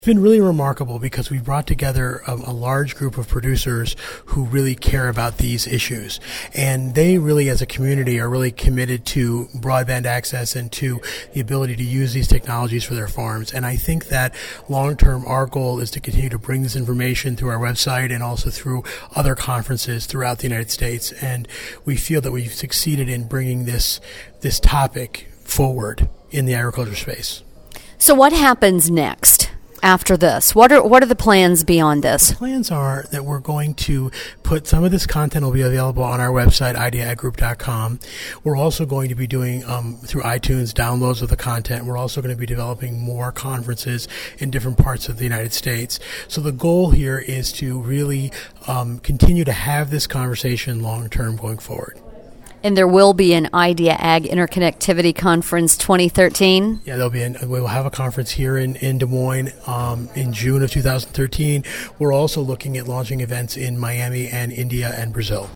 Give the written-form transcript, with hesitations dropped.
It's been really remarkable because we brought together a large group of producers who really care about these issues. And they really, as a community, are really committed to broadband access and to the ability to use these technologies for their farms. And I think that long-term, our goal is to continue to bring this information through our website and also through other conferences throughout the United States. And we feel that we've succeeded in bringing this topic forward in the agriculture space. So what happens next? After this, what are the plans beyond this? The plans are that we're going to put some of this content will be available on our website, ideagroup.com. We're also going to be doing through iTunes downloads of the content. We're also going to be developing more conferences in different parts of the United States. So the goal here is to really continue to have this conversation long term going forward. And there will be an Idea Ag Interconnectivity Conference 2013? Yeah, we will have a conference here in Des Moines in June of 2013. We're also looking at launching events in Miami and India and Brazil.